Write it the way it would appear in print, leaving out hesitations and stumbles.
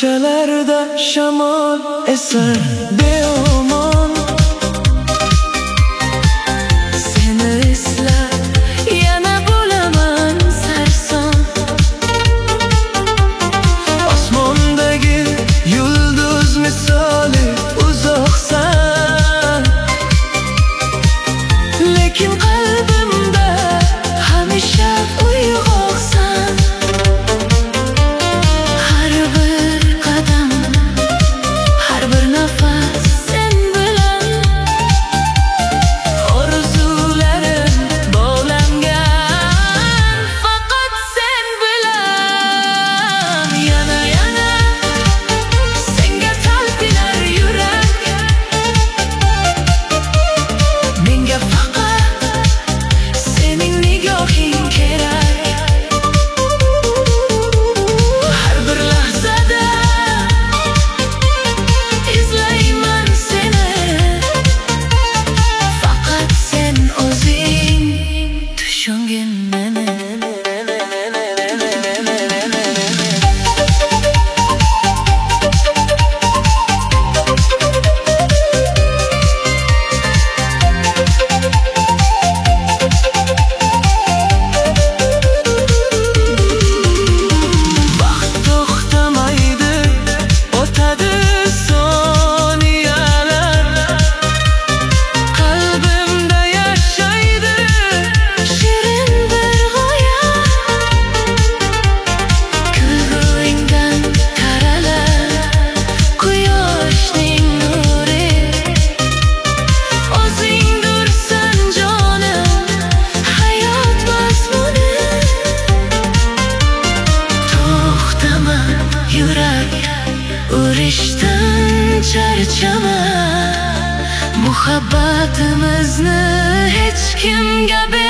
Ko'chalarda shamol esar beomon, seni eslab yana bo'laman sarson. Osmondagi yulduz misoli uzoqsan, lekin qalbimda hamisha uyg'oqsan. Har bir qadam, har bir nafas sen bilan orzularim bog'langan, faqat sen bilan. Yana senga talpinar yurak, menga faqat sening nigohing kerak. Har bir lahzada izlayman seni, faqat sen o'zing tushungin meni. Vaqt to'xtamaydi, o'tadi soniyalar, qalbimda yashaydi shirin bir g'oya. Kulguingdan taralar quyoshning nuri, o'zingdirsan jonim, hayot mazmuni. To'xtama yurak, urishdan charchama, muhabbatimizni hech kimga